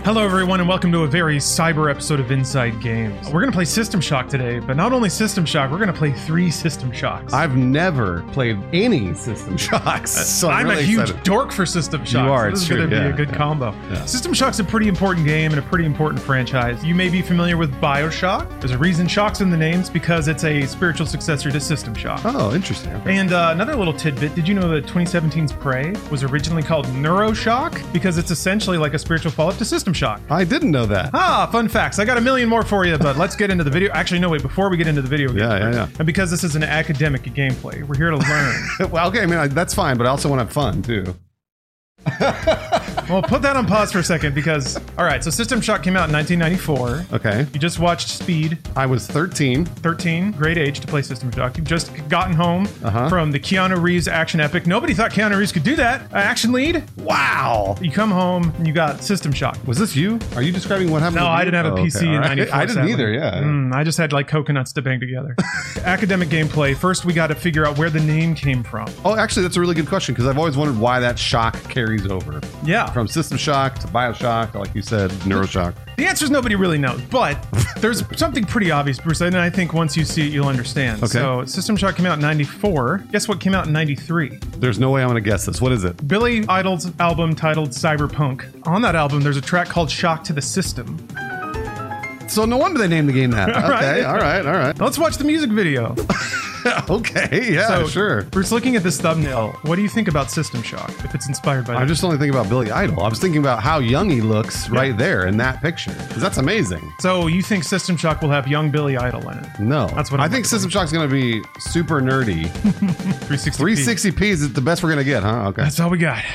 Hello everyone and welcome to a very cyber episode of Inside Games. We're going to play System Shock today, but not only System Shock, we're going to play 3 System Shocks. I've never played any System Shocks, so I'm really a huge excited. dork for System Shock. You are, so this it's is going to true, be yeah, a good yeah. combo. Yeah. System Shock's a pretty important game and a pretty important franchise. You may be familiar with BioShock. There's a reason Shock's in the names because it's a spiritual successor to System Shock. Oh, interesting. Okay. And another little tidbit, did you know that 2017's Prey was originally called NeuroShock? Because it's essentially like a spiritual follow-up to System Shock. I didn't know that. Ah, fun facts. I got a million more for you, but let's get into the video. Actually, no, wait, before we get into the video game. Yeah. And because this is an academic gameplay, we're here to learn. Well, okay, I mean, that's fine, but I also want to have fun, too. Well, put that on pause for a second because, all right, so System Shock came out in 1994. Okay. You just watched Speed, I was 13. 13, great age to play System Shock. You've just gotten home from the Keanu Reeves action epic. Nobody thought Keanu Reeves could do that. Action lead. Wow. You come home and you got System Shock. Was this you? Are you describing what happened? No, to I you? didn't have a Oh, PC okay, in all right. 94. I didn't sadly. either, yeah. I just had like coconuts to bang together. Academic gameplay. First, we got to figure out where the name came from. Oh, actually, that's a really good question because I've always wondered why that shock carries over. Yeah. From System Shock to BioShock, like you said, NeuroShock. The answer is nobody really knows, but there's something pretty obvious, Bruce, and I think once you see it, you'll understand. Okay. So System Shock came out in 94. Guess what came out in 93? There's no way I'm going to guess this. What is it? Billy Idol's album titled Cyberpunk. On that album, there's a track called Shock to the System. So no wonder they named the game that. Okay, Right. all right. Now let's watch the music video. Okay, yeah, So, sure. Bruce, looking at this thumbnail, what do you think about System Shock, if it's inspired by I that? just only think about Billy Idol. I was thinking about how young he looks right there in that picture. Because that's amazing. So you think System Shock will have young Billy Idol in it? No. That's what I I'm think System Shock's going to be super nerdy. 360p. 360p is the best we're going to get, huh? Okay. That's all we got.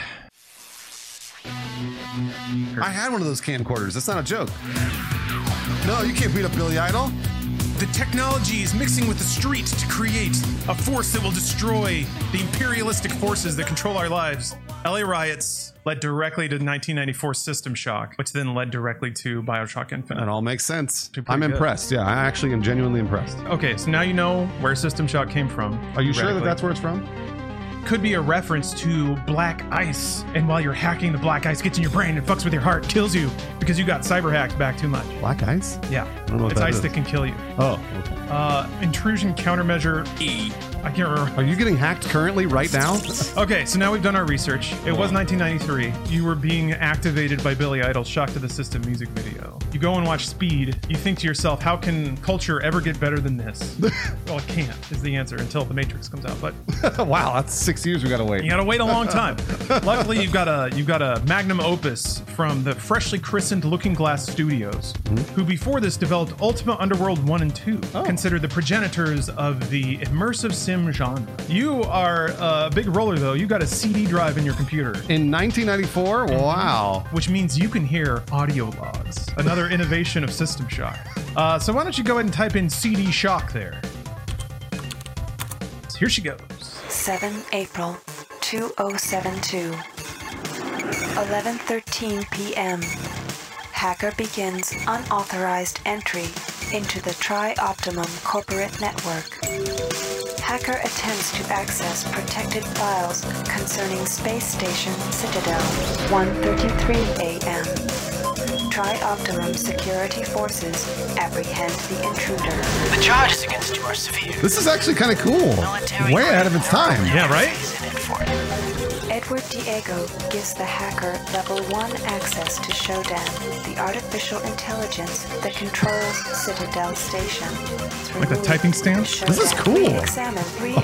I had one of those camcorders. That's not a joke. No, you can't beat up Billy Idol. The technology is mixing with the street to create a force that will destroy the imperialistic forces that control our lives. LA riots led directly to 1994 System Shock, which then led directly to BioShock Infinite. That all makes sense. Pretty I'm good. impressed. Yeah, I actually am genuinely impressed. Okay, so now you know where System Shock came from. Are you sure that theoretically. that's where it's from? Could be a reference to black ice, and while you're hacking, the black ice gets in your brain and fucks with your heart, kills you because you got cyber hacked back too much. Black ice? Yeah, don't know what it's that ice is. that can kill you. Oh, okay. Intrusion countermeasure E. I can't remember. Are you getting hacked currently right now? Okay, so now we've done our research. It was 1993. You were being activated by Billy Idol's Shock to the System music video. You go and watch Speed. You think to yourself, how can culture ever get better than this? Well, it can't, is the answer, until The Matrix comes out. But Wow, that's 6 years we got to wait. you gotta wait a long time. Luckily, you've got a magnum opus from the freshly christened Looking Glass Studios, who before this developed Ultima Underworld 1 and 2, considered the progenitors of the immersive sim genre. You are a big roller, though. You got a CD drive in your computer, In 1994? Wow. which means you can hear audio logs. Another innovation of System Shock. So why don't you go ahead and type in CD Shock there. So here she goes. 7 April 2072 11:13 p.m. Hacker begins unauthorized entry into the Tri-Optimum corporate network. Hacker attempts to access protected files concerning Space Station Citadel 1:33 a.m. Tri-Optimum security forces apprehend the intruder. The charges against you are severe. This is actually kind of cool. Military Way ahead of its time. Yeah, right? is in it for it. Edward Diego gives the hacker level 1 access to Shodan, the artificial intelligence that controls Citadel Station. Like the typing stand? This is cool. Re-examine.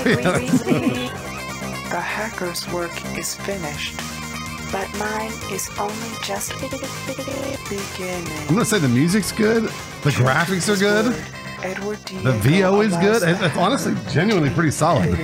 The hacker's work is finished, but mine is only just beginning. I'm going to say the music's good. The graphics are good. Edward Diego The VO is good. allows It's honestly genuinely pretty solid.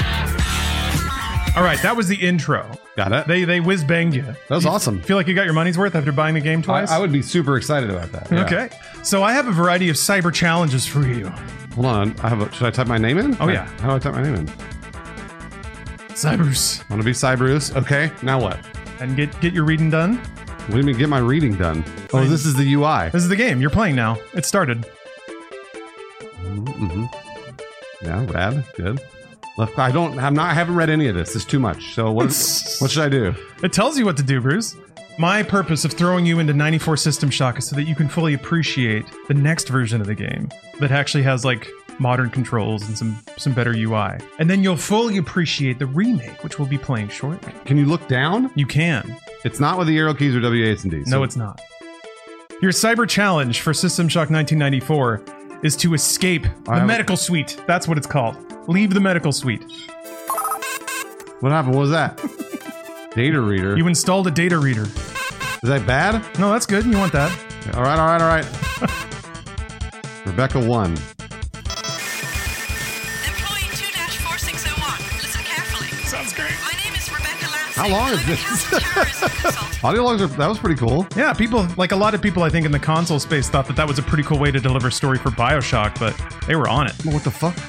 All right, that was the intro. Got it? They whiz banged you. That was awesome. Feel like you got your money's worth after buying the game twice? I would be super excited about that. Yeah. Okay. So I have a variety of cyber challenges for you. Hold on. Should I type my name in? Oh, yeah. How do I type my name in? Cybers. I want to be Cybruce. Okay. Now what? And get your reading done. What do you mean get my reading done? Oh, this is the UI. This is the game. You're playing now. It started. Mm-hmm. Yeah, rad. Good. Look, I haven't read any of this. It's too much. So what should I do? It tells you what to do, Bruce. My purpose of throwing you into 94 System Shock is so that you can fully appreciate the next version of the game that actually has like modern controls and some better UI. And then you'll fully appreciate the remake, which we'll be playing shortly. Can you look down? You can. It's not with the arrow keys or W8 and Ds. No, it's not. Your cyber challenge for System Shock 1994 is to escape the medical suite. That's what it's called. Leave the medical suite. What happened? What was that? Data reader. You installed a data reader. Is that bad? No, that's good. You want that. All right. Rebecca 1. Employee 2-4601. Listen carefully. Sounds great. My name is Rebecca Lansing. How long is I'm a this? counter-terrorism consultant. Audio logs that was pretty cool. Yeah, people, like a lot of people, I think, in the console space thought that was a pretty cool way to deliver story for Bioshock, but they were on it. What the fuck?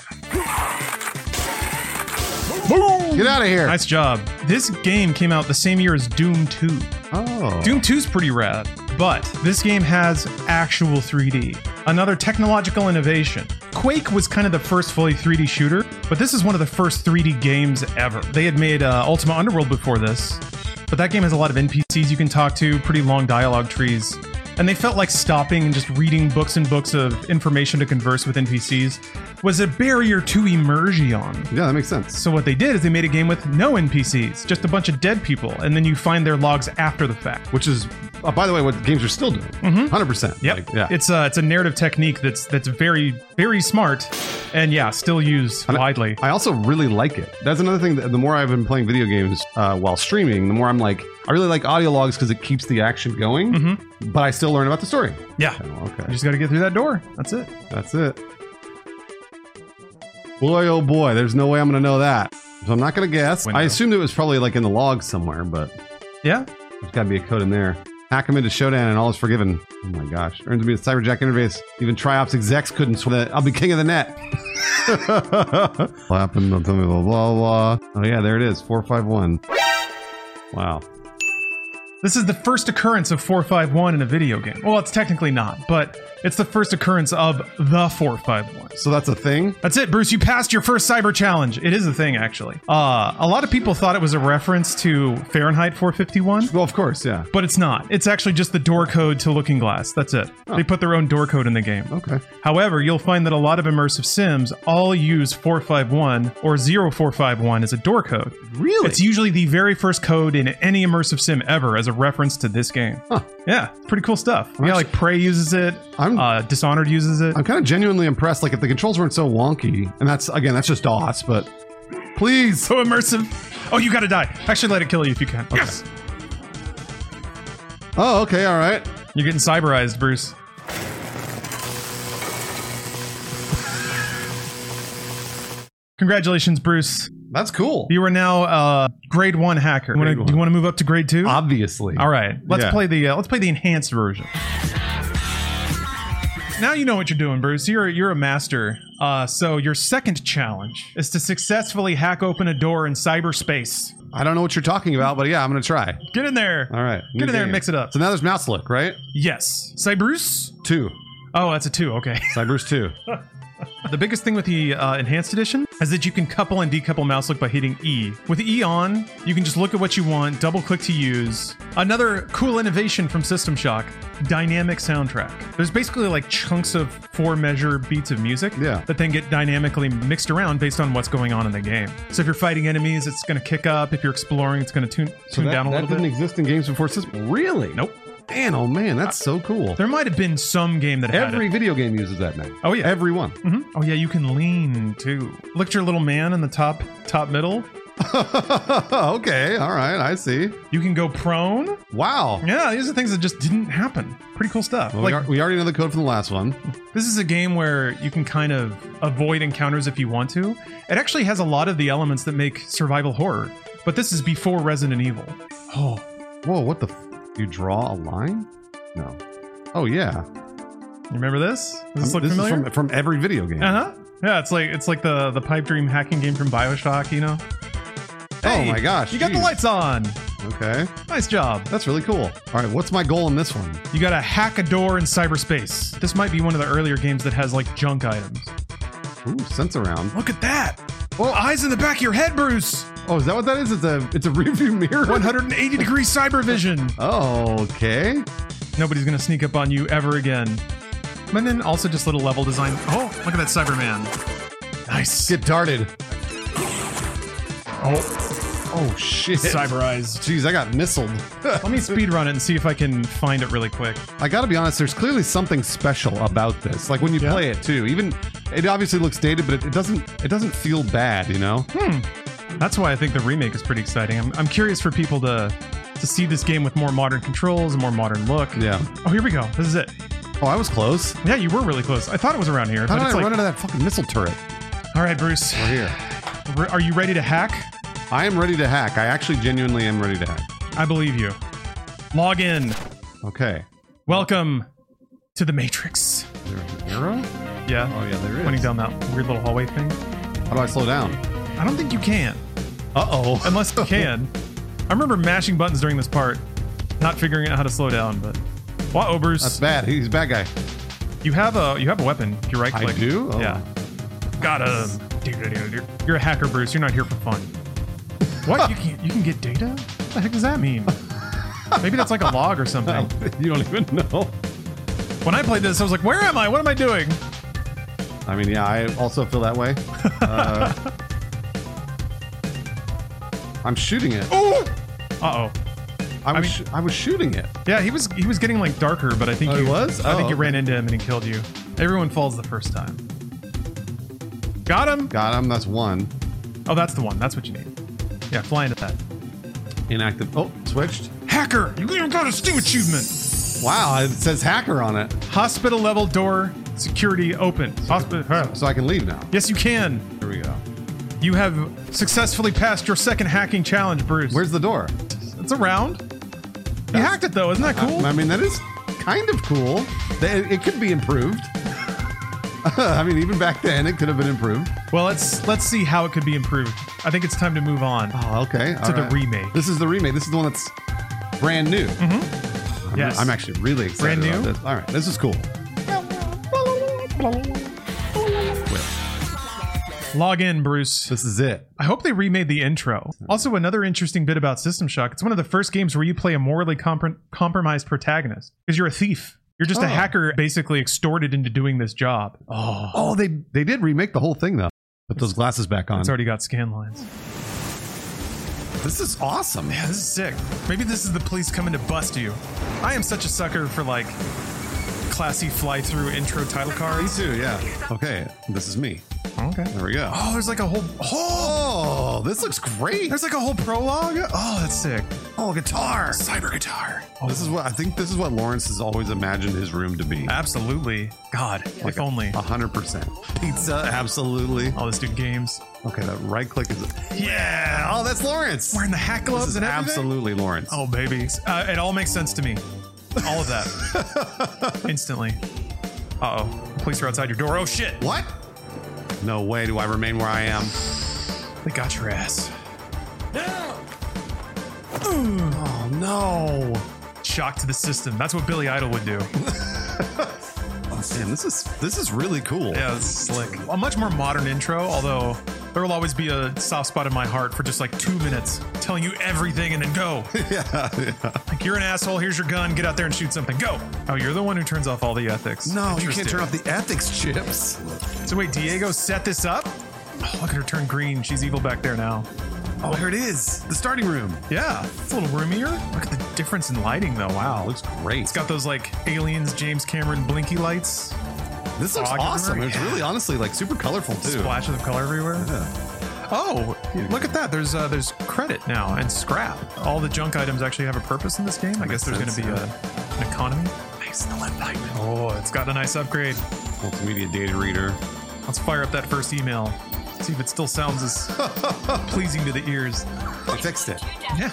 Get out of here. Nice job. This game came out the same year as Doom 2. Oh. Doom 2 is pretty rad, but this game has actual 3D. Another technological innovation. Quake was kind of the first fully 3D shooter, but this is one of the first 3D games ever. They had made Ultima Underworld before this, but that game has a lot of NPCs you can talk to, pretty long dialogue trees, and they felt like stopping and just reading books and books of information to converse with NPCs was a barrier to immersion. Yeah, that makes sense. So what they did is they made a game with no NPCs, just a bunch of dead people, and then you find their logs after the fact. Which is, by the way, what games are still doing. 100%. Yep. Like, yeah. It's a narrative technique that's very, very smart, and yeah, still used widely. I also really like it. That's another thing. The more I've been playing video games while streaming, the more I'm like, I really like audio logs because it keeps the action going, but I still learn about the story. Yeah. Oh, okay. You just got to get through that door. That's it. That's it. Boy, oh boy, there's no way I'm going to know that. So I'm not going to guess. Window. I assumed it was probably like in the logs somewhere, but Yeah. there's got to be a code in there. Hack him into Shodan and all is forgiven. Oh my gosh. Earns me the Cyberjack interface. Even Triops execs couldn't swear that I'll be king of the net. What happened? Don't tell me blah, blah, blah. Oh yeah, there it is. 451. Wow. This is the first occurrence of 451 in a video game. Well, it's technically not, but it's the first occurrence of the 451. So that's a thing? That's it, Bruce. You passed your first cyber challenge. It is a thing, actually. A lot of people thought it was a reference to Fahrenheit 451. Well, of course, yeah. But it's not. It's actually just the door code to Looking Glass. That's it. They put their own door code in the game. Okay. However, you'll find that a lot of immersive sims all use 451 or 0451 as a door code. Really? It's usually the very first code in any immersive sim ever as a reference to this game. Huh. Yeah, it's pretty cool stuff. Yeah, like Prey uses it. Dishonored uses it. I'm kind of genuinely impressed. Like, if the controls weren't so wonky, and that's just DOS, but please. So immersive. Oh, you gotta die. Actually, let it kill you if you can. Okay. Yes. Oh, okay, all right. You're getting cyberized, Bruce. Congratulations, Bruce. That's cool. You are now grade 1 hacker. Do you want to move up to grade 2? Obviously. All right. Let's play the enhanced version. Now you know what you're doing, Bruce. You're a master. So your second challenge is to successfully hack open a door in cyberspace. I don't know what you're talking about, but yeah, I'm going to try. Get in there. All right. Get in there and mix it up. So now there's Mouse Lick, right? Yes. Cybrus? 2. Oh, that's a 2. Okay. Cybrus 2. The biggest thing with the Enhanced Edition is that you can couple and decouple mouse look by hitting E. With E on, you can just look at what you want, double click to use. Another cool innovation from System Shock, dynamic soundtrack. There's basically like chunks of 4-measure beats of music that then get dynamically mixed around based on what's going on in the game. So if you're fighting enemies, it's going to kick up. If you're exploring, it's going to tune down a little bit. That didn't exist in games before System. Really? Nope. Man, oh man, that's so cool. There might have been some game that had Every it. video game uses that now. Oh yeah. Every one. Mm-hmm. Oh yeah, you can lean too. Look at your little man in the top middle. Okay, all right, I see. You can go prone. Wow. Yeah, these are things that just didn't happen. Pretty cool stuff. Well, like we already know the code from the last one. This is a game where you can kind of avoid encounters if you want to. It actually has a lot of the elements that make survival horror, but this is before Resident Evil. Oh. Whoa, what the you draw a line? No. Oh yeah. You remember this? Does this look this familiar? Is from every video game. Uh-huh. Yeah, it's like the pipe dream hacking game from BioShock, you know? Hey, oh my gosh. You got the lights on. Okay. Nice job. That's really cool. All right, what's my goal in this one? You gotta hack a door in cyberspace. This might be one of the earlier games that has like junk items. Ooh, sense around. Look at that. Oh, eyes in the back of your head, Bruce. Oh, is that what that is? It's a rearview mirror. 180-degree cyber vision. Oh, okay. Nobody's gonna sneak up on you ever again. And then also just little level design. Oh, look at that Cyberman. Nice. Get darted. Oh shit. Cyber eyes. Jeez, I got missiled. Let me speed run it and see if I can find it really quick. I gotta be honest, there's clearly something special about this. Like when you play it too. Even it obviously looks dated, but it doesn't feel bad, you know? That's why I think the remake is pretty exciting. I'm curious for people to see this game with more modern controls, a more modern look. Yeah. Oh, here we go. This is it. Oh, I was close. Yeah, you were really close. I thought it was around here. How but did it's I like, run into that fucking missile turret? all right, Bruce. We're here. Are you ready to hack? I am ready to hack. I actually genuinely am ready to hack. I believe you. Log in. Okay. Welcome to the Matrix. There's an arrow? Yeah. Oh, yeah, there is. Pointing down that weird little hallway thing. How do I slow down? I don't think you can. Uh-oh. Unless you can. I remember mashing buttons during this part, not figuring out how to slow down, but... Wow, Bruce. That's bad. He's a bad guy. You have a weapon. If you right click. I do? Oh. Yeah. Got him. You're a hacker, Bruce. You're not here for fun. What? You can get data? What the heck does that mean? Maybe that's like a log or something. You don't even know. When I played this, I was like, where am I? What am I doing? I mean, yeah, I also feel that way. I'm shooting it. Oh! Uh-oh. I was shooting it. Yeah, he was getting like darker, but I think he was? I think Oh, you ran into him and he killed you. Everyone falls the first time. Got him. Got him. That's one. Oh, that's the one. That's what you need. Yeah, fly into that. Inactive. Oh, switched. Hacker! You even got a Steam achievement! Wow, it says hacker on it. Hospital level door security open. Hospital. So I can leave now. Yes, you can. Here we go. You have successfully passed your second hacking challenge, Bruce. Where's the door? It's around. You hacked it though, isn't that cool? I mean, that is kind of cool. It could be improved. I mean, even back then, it could have been improved. Well, let's see how it could be improved. I think it's time to move on Oh, okay. to the remake. This is the remake. This is the one that's brand new. Yes. I'm actually really excited Brand about new? this. All right, this is cool. Log in, Bruce. This is it. I hope they remade the intro. Also, another interesting bit about System Shock, it's one of the first games where you play a morally compromised protagonist. Because you're a thief. You're just a hacker basically extorted into doing this job. Oh, they did remake the whole thing, though. Put those glasses back on. It's already got scan lines. This is awesome. Yeah, this is sick. Maybe this is the police coming to bust you. I am such a sucker for, like, classy fly-through intro title Me cards. too, yeah. Okay, this is me. Okay. There we go. Oh, there's like a whole... Oh, this looks great. There's like a whole prologue? Oh, that's sick. Oh, guitar. Cyber guitar. This is what I think. This is what Lawrence has always imagined his room to be. Absolutely. God, if only. 100%. Pizza, absolutely. All this dude games. Okay, that right click is. Yeah. Oh, that's Lawrence. Wearing the hack This gloves is and everything? absolutely Lawrence. Oh, baby. It all makes sense to me. All of that. Instantly. Uh-oh. The police are outside your door. Oh, shit. What? No way do I remain where I am. They got your ass. Oh, no. Shock to the system. That's what Billy Idol would do. Man, this is really cool. Yeah, it's slick. A much more modern intro, although there will always be a soft spot in my heart for just like 2 minutes telling you everything and then go. yeah. Like, you're an asshole, here's your gun, get out there and shoot something, go. Oh, you're the one who turns off all the ethics. No, you can't Interesting. turn off the ethics chips. So wait, Diego set this up? Oh, look at her turn green. She's evil back there now. Oh, here it is. The starting room. Yeah, it's a little roomier. Look at the difference in lighting though, wow. Looks great. It's got those like aliens, James Cameron blinky lights. This looks Oh, I can awesome. remember- It's really honestly like super colorful too. Splashes of color everywhere. Oh, look at that. There's credit now and scrap. All the junk items actually have a purpose in this game. I guess there's going to be an economy. Nice, the lead pipe. Oh, it's got a nice upgrade. Multimedia data reader. Let's fire up that first email. See if it still sounds as pleasing to the ears. I fixed it. Yeah.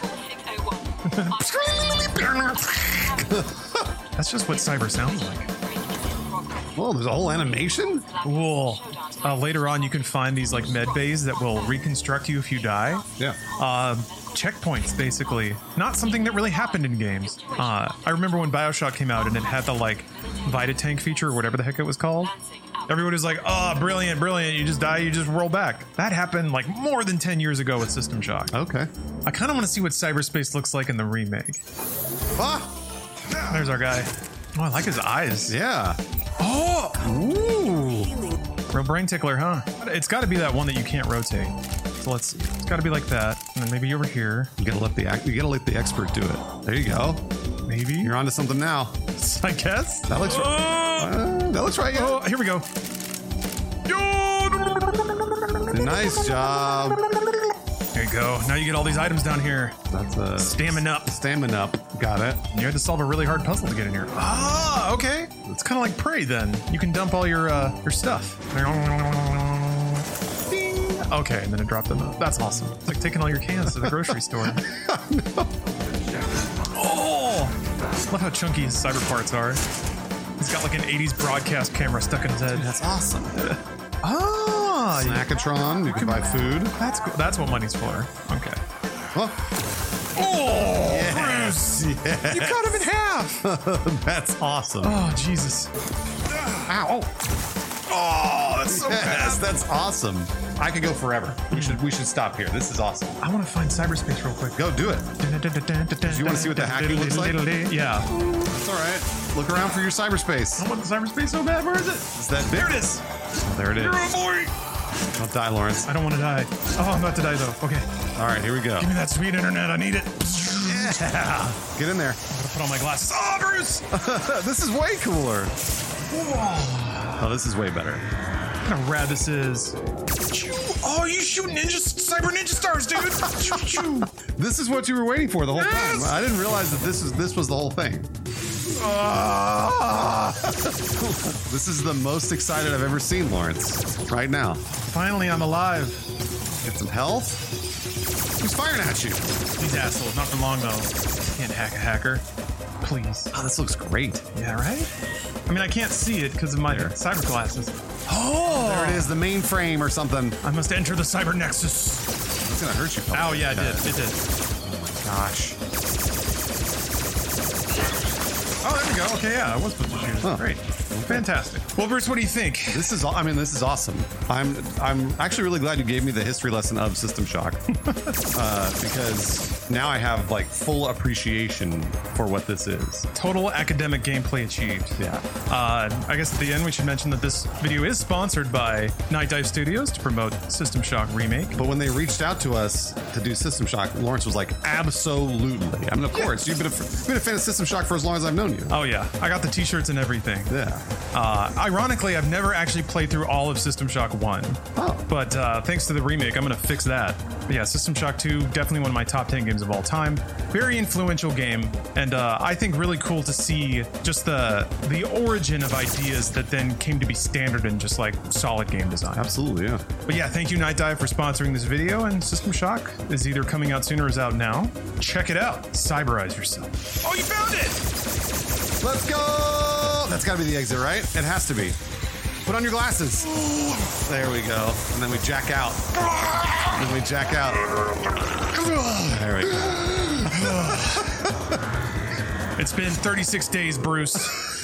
That's just what cyber sounds like. Whoa, there's a whole animation? Cool. Later on, you can find these like med bays that will reconstruct you if you die. Yeah. Checkpoints, basically. Not something that really happened in games. I remember when BioShock came out and it had the like Vita Tank feature or whatever the heck it was called. Everybody was like, oh, brilliant, brilliant. You just die, you just roll back. That happened like more than 10 years ago with System Shock. Okay. I kind of want to see what cyberspace looks like in the remake. Ah! There's our guy. Oh, I like his eyes. Yeah. Oh! Ooh. Real brain tickler, huh? It's got to be that one that you can't rotate. So let's see. It's got to be like that. And then maybe over here. You gotta let the expert do it. There you go. Maybe. You're onto something now. I guess. That looks right. That looks right. Yeah. Oh, here we go. Nice job. There you go. Now you get all these items down here. That's a Stamina up. Stamina up. Got it. You had to solve a really hard puzzle to get in here. Ah, okay. It's kind of like Prey then. You can dump all your stuff. Ding. Okay, and then it dropped them up. That's awesome. It's like taking all your cans to the grocery store. Oh! Love how chunky his cyber parts are. He's got like an 80s broadcast camera stuck in his head. That's awesome. Ah! Snackatron. You can buy food. That's cool. That's what money's for. Okay. Oh, Bruce! yes. You cut him in half! That's awesome. Oh, Jesus. Ow. Oh, that's so Yes, bad. that's awesome. I could go forever. We should stop here. This is awesome. I want to find cyberspace real quick. Go do it. Do you wanna see what the hacking looks like? Yeah. It's all right. Look around for your cyberspace. I want the cyberspace so bad. Where is it? Is that big? There it is. Oh, there it You're a is. boy. Don't die, Lawrence. I don't want to die. Oh, I'm about to die though. Okay. All right, here we go. Give me that sweet internet. I need it. Yeah. Get in there. I'm gonna put on my glasses. Oh, Bruce! This is way cooler. Oh, this is way better. Look how rad this is. Oh, you shoot cyber ninja stars, dude! This is what you were waiting for the whole Yes! time. I didn't realize that this was the whole thing. This is the most excited I've ever seen Lawrence. Right now. Finally, I'm alive. Get some health. Who's firing at you? These assholes, not for long though. Can't hack a hacker. Please. Oh, this looks great. Yeah, right? I mean, I can't see it because of my There. cyber glasses. Oh! There it is, the mainframe or something. I must enter the cyber nexus. It's gonna hurt you. Ow, yeah, it did. It did. Gosh. Oh, there we go. Okay, yeah, I was supposed to shoot it. Huh. Great. Fantastic. Well, Bruce, what do you think? This is awesome. I'm actually really glad you gave me the history lesson of System Shock because now I have like full appreciation for what this is. Total academic gameplay achieved. Yeah. I guess at the end we should mention that this video is sponsored by Night Dive Studios to promote System Shock Remake. But when they reached out to us to do System Shock, Lawrence was like, absolutely. I mean, of course, you've been a fan of System Shock for as long as I've known you. Oh yeah, I got the t-shirts and everything. Yeah. Ironically, I've never actually played through all of System Shock 1. Oh. But thanks to the remake, I'm going to fix that. But yeah, System Shock 2, definitely one of my top 10 games of all time. Very influential game, and I think really cool to see just the origin of ideas that then came to be standard in just like solid game design. Absolutely, yeah. But yeah, thank you Night Dive for sponsoring this video, and System Shock is either coming out soon or is out now. Check it out. Cyberize yourself. Oh, you found it! Let's go! That's gotta be the exit, right? It has to be. Put on your glasses. There we go. And then we jack out. And we jack out. There we go. It's been 36 days, Bruce.